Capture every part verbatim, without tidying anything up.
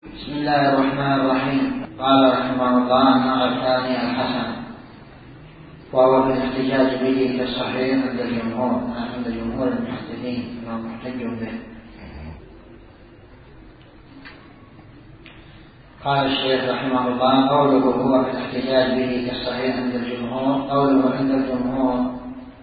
بسم الله الرحمن الرحيم. قال رحمه الله: النوع الثاني الحسن، وهو في الاحتجاج به كالصحيح عند الجمهور عند جمهور المحدثين انه محتج به. قال الشيخ رحمه الله: قوله هو في الاحتجاج به كالصحيح عند الجمهور، قوله عند الجمهور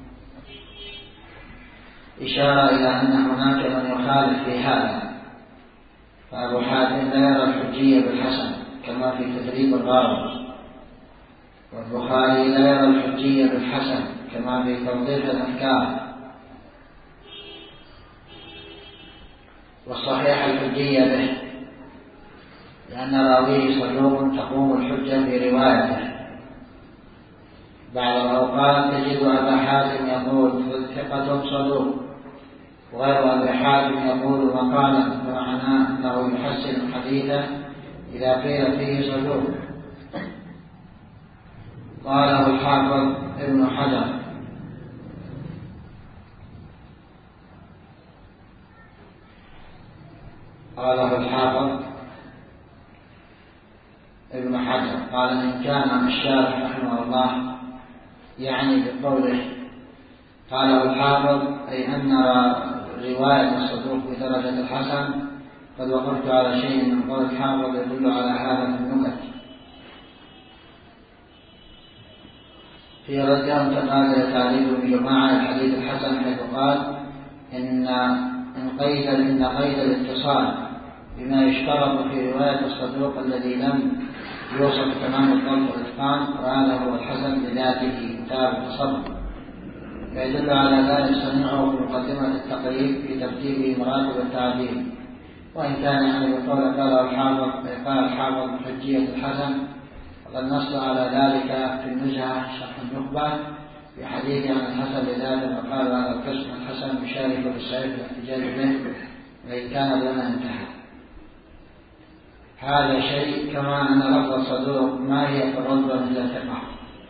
إشارة إلى أن هناك من يخالف في هذا، فأبو حاتم لا يرى الحجية بالحسن كما في تدريب الراوي، والبخاري لا يرى الحجية بالحسن كما في توضيح الأفكار، والصحيح الحجية به لأن راويه صدوق تقوم الحجة في روايته. بعض الأوقات تجد أبا حاتم يقول ثقة صدوق، وغير أبي حاتم يقول مقالا بمعنى أنه يحسن حديثه إذا قيل فيه صدوق. قاله الحافظ ابن حجر: قاله الحافظ ابن حجر قال: إن كان الشارح رحمه الله يعني بقوله قاله الحافظ أي أن رواية الصدوق بدرجة الحسن، قد وقفت على شيء من قول الحافظ يدل على هذا في النكت. في رد متقابل تعريف بجماعة الحديث الحسن، حيث قال إن إن قيد إن قيد الاتصال بما يشترط في رواية الصدوق الذي لم يوصف تمام الضبط والإتقان، وهذا هو الحسن بذاته متابع التصرف، فيدل على ذلك صنيعه في مقدمة التقريب في ترتيب مراتب التعديل. وإن كان يعني بقول قال الحافظ قال الحافظ بحجية الحسن، وقد نص على ذلك في النزهة شرح النخبة في حديث عن الحسن لذاته، وقال هذا القسم الحسن يشارك بالصحيح الاحتجاج به وإن كان دون انتهى. هذا شيء، كما أن لفظ الصدوق ما هي في الرتبة مثل الثقة.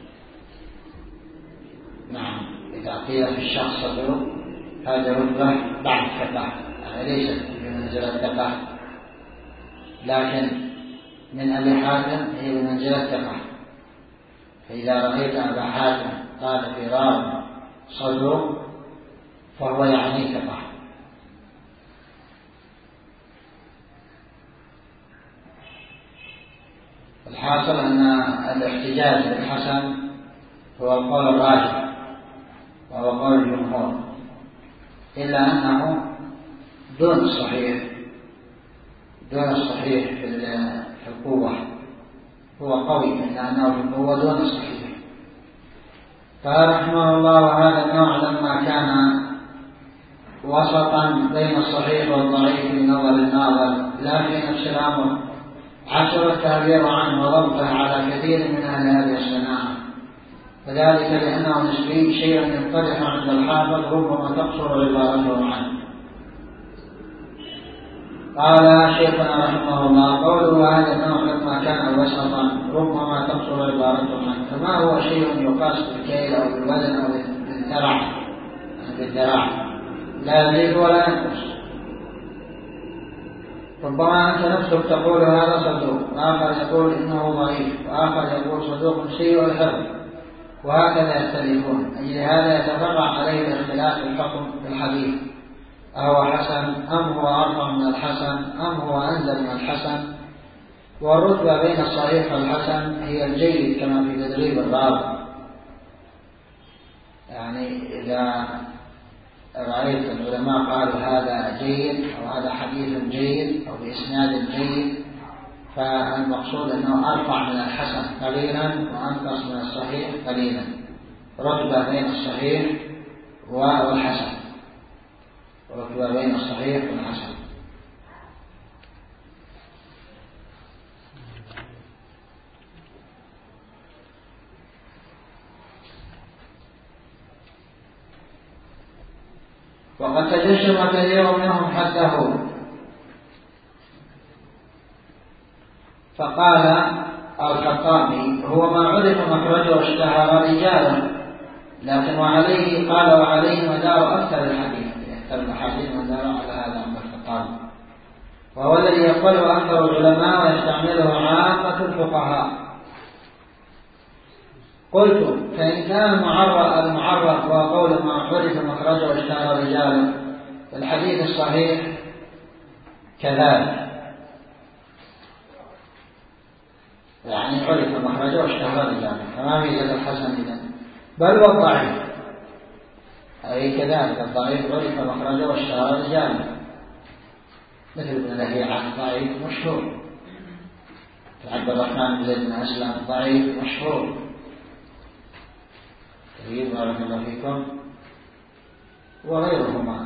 نعم، إذا قيل في الشخص صدوق هذا رتبة بعد الثقة، يعني ليست بمنزلة الثقة، لكن من أبي حاتم هي بمنزلة الثقة. فإذا رأيت أبا حاتم قال في راوي صدوق فهو يعني ثقة. الحاصل أن الاحتجاج بالحسن هو القول الراجح وهو قول الجمهور، إلا أنه دون الصحيح دون الصحيح في القوة، هو قوي إلا أنه في القوة دون الصحيح. قال رحمه الله: وهذا النوع لما كان وسطا بين الصحيح والضعيف في نظر الناظر لا في نفس الأمر، عسر التعبير عنه وضبطه على كثير من أهل هذه الصناعة، وذلك لأنه نسبي شيئا يقترح عند الحافظ ربما تقصر عبارته عنه. قال شيخنا رحمه الله: قوله هذا النوع لما كان وسطا ربما تقصر عبارته عنه، فما هو شيء يقاس بالكيل أو بالوزن أو بالذراع بالذراع لا يزيد ولا ينقص. ربما أنت نفسك تقول هذا صدوق، وآخر يقول إنه ضعيف، وآخر يقول صدوق سيء الحفظ، وهكذا يختلفون. أجل هذا يتفرع عليه الاختلاف في الحكم في الحديث، أهو حسن أم هو أرفع من الحسن أم هو أنزل من الحسن. والرتبة بين الصحيح والحسن هي الجيد كما في تدريب الراوي. يعني إذا رأيت العلماء قالوا هذا جيد أو هذا حديث جيد أو بإسناد جيد، فالمقصود أنه أرفع من الحسن قليلا وأنقص من الصحيح قليلا، رتبة بين الصحيح والحسن، رتبة بين الصحيح والحسن. وقد تجشم كثير منهم حده، فقال الخطابي: هو ما عرف مخرجه واشتهر رجالا، لكن وعليه قال وعليه مدار أكثر الحديث، أكثر الحديث مدار على هذا عند الخطابي. وهو الذي يقبله أكثر العلماء ويستعمله عامة الفقهاء. قلت: فإن كان المعرف المعرف هو قول ما عرف مخرجه واشتهر رجاله، الحديث الصحيح كذلك، يعني عرف مخرجه واشتهر رجاله، فما ميزة الحسن إذن، بل والضعيف أي كذلك، الضعيف عرف مخرجه واشتهر رجاله، مثل ابن لهيعة ضعيف مشهور، عبد الرحمن بن زيد بن أسلم ضعيف مشهور. طيب، بارك الله فيكم. وغيرهما.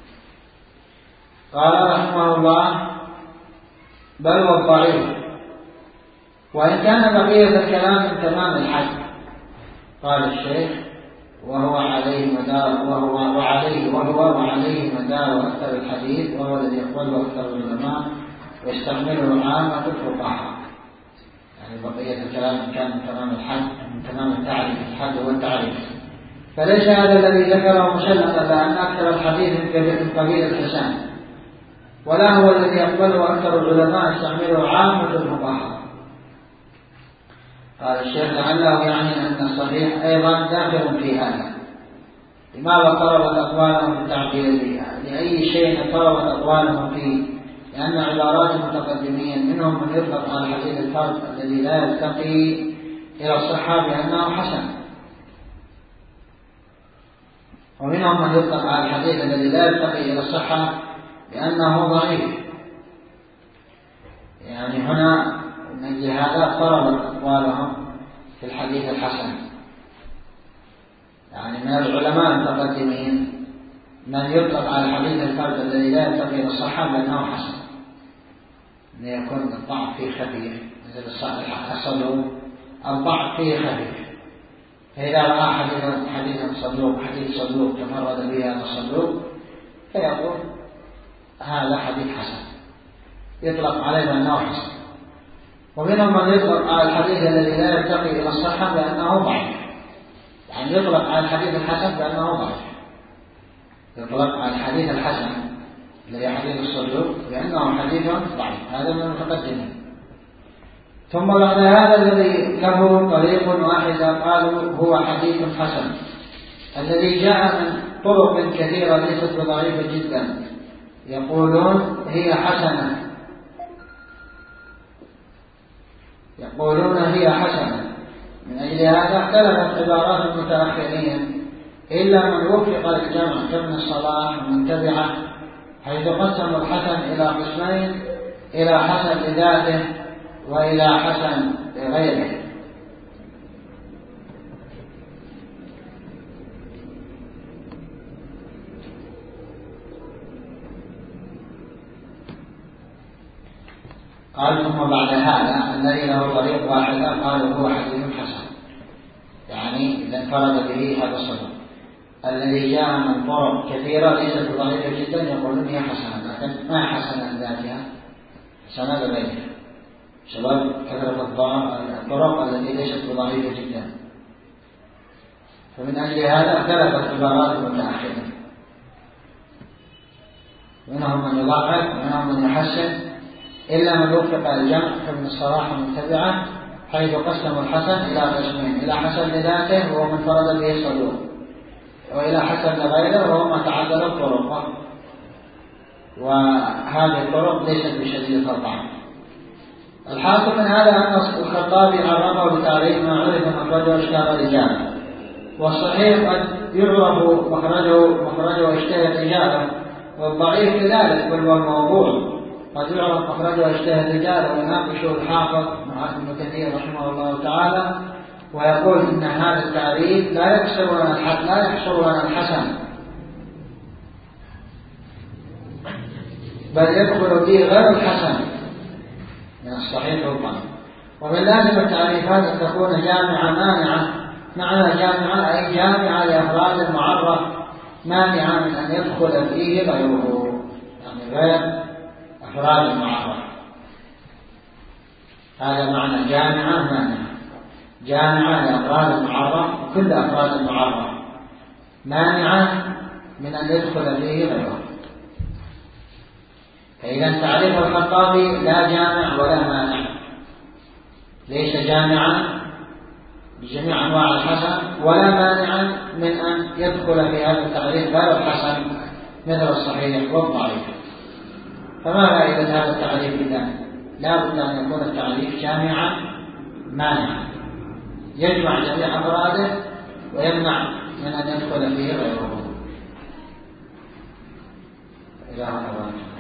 قال رحمه الله: بل والضعيف، وإن كان بقية الكلام من تمام الحج. قال الشيخ: وهو عليه مدار وهو وعليه وهو وعليه مدار أكثر الحديث، وهو الذي يقبله أكثر العلماء ويستعمله عامة الفقهاء. يعني بقية الكلام إن كان من تمام الحج، من تمام التعريف، الحج هو التعريف، فليس هذا الذي ذكره مسلما بأن أكثر الحديث من قبيل الحسان، ولا هو الذي يقبله أكثر العلماء يستعمله عامة الفقهاء. قال الشيخ: لعله يعني أن الصحيح أيضا داخل في هذا. لماذا طلبت أقوالهم في التعبير؟ لأي شيء طلبت أقوالهم فيه؟ لأن عبارات المتقدمين منهم من يطلق على حديث الفرد الذي لا يلتقي إلى الصحة بأنه حسن، ومنهم من يطلق على الحديث الذي لا يلتقي إلى الصحة بأنه ضعيف. يعني هنا من أجل هذا طلبت أقوالهم في الحديث الحسن. يعني من العلماء المتقدمين من يطلق على الحديث الفرد الذي لا يلتقي إلى الصحة بأنه حسن، أن يكون الضعف فيه خفيف، مثل الصحيح الصدوق الضعف فيه خفيف، فإذا رأى حديث صدوق حديث صدوق تفرد به هذا الصدوق فيقول هذا حديث حسن، يطلق عليه بأنه حسن. ومنهم من يطلق على الحديث الذي لا يرتقي إلى الصحة بأنه ضعيف، يعني يطلق على الحديث الحسن بأنه ضعيف، يطلق على الحديث الحسن الذي حديث الصدوق بأنه حديث ضعيف. هذا من المتقدمين. ثم بعد هذا الذي له طريق واحدة قالوا هو حديث حسن، الذي جاء من طرق كثيرة ليست بضعيفة جدا، يقولون هي حسنة، يقولون هي حسنة. من أجل هذا اختلفت عبارات المتأخرين، إلا من وفق الجمع كابن الصلاح ومن تبعه، حيث قسموا الحسن إلى قسمين: إلى حسن لذاته وإلى حسن لغيره. قال: ثم بعد هذا الذي له طريق واحدة قالوا هو حديث حسن، يعني إذا انفرد به هذا الصدر. الذي جاء من طرق كثيرة ليست ضعيفة جدا يقولون هي حسنة، لكن ما حسنة ذاتها، حسنة لغيرها، سبب كثرة الطرق التي ليست ضعيفة جدا. فمن أجل هذا اختلفت عبارات المتأخرين، منهم من يضعف ومنهم من يحسن، إلا من وفق الجمع كابن الصلاح ومن تبعه، حيث قسموا الحسن إلى قسمين: إلى حسن لذاته وهو من فرد به الصدوق، وإلى حسن لغيره وهو ما تعدد الطرق، وهذه الطرق ليست بشديدة الضعف. الحاصل من هذا أن الخطابي عرفه بتعريف ما عرف مخرجه واشتهر رجاله، والصحيح قد يعرف مخرجه مخرجه واشتهر رجاله، والضعيف كذلك بل والموضوع قد يعرف مخرجه واشتهر رجاله. ويناقشه الحافظ ابن كثير رحمه الله تعالى ويقول إن هذا التعريف لا يحصر لنا الحسن لا يحصر لنا الحسن بل يدخل فيه غير الحسن من الصحيح والضعيف. ومن لازم التعريفات أن تكون جامعة مانعة، معنى جامعة أي جامعة لأفراد المعرف، مانعة من أن يدخل فيه غيره، يعني غير أفراد المعرف. هذا معنى جامعة مانعة، جامعة لأفراد المعرف وكل أفراد المعرف، مانعة من أن يدخل فيه غيره. فإذا تعريف الخطابي لا جامع ولا مانع، ليس جامعا بجميع أنواع الحسن ولا مانعا من أن يدخل في هذا التعريف غير الحسن مثل الصحيح والضعيف. فما فائدة هذا التعريف إذا؟ لا بد أن يكون التعريف جامعا مانعا يجمع جميع أفراده ويمنع من أن يدخل فيه غيره. إلى هنا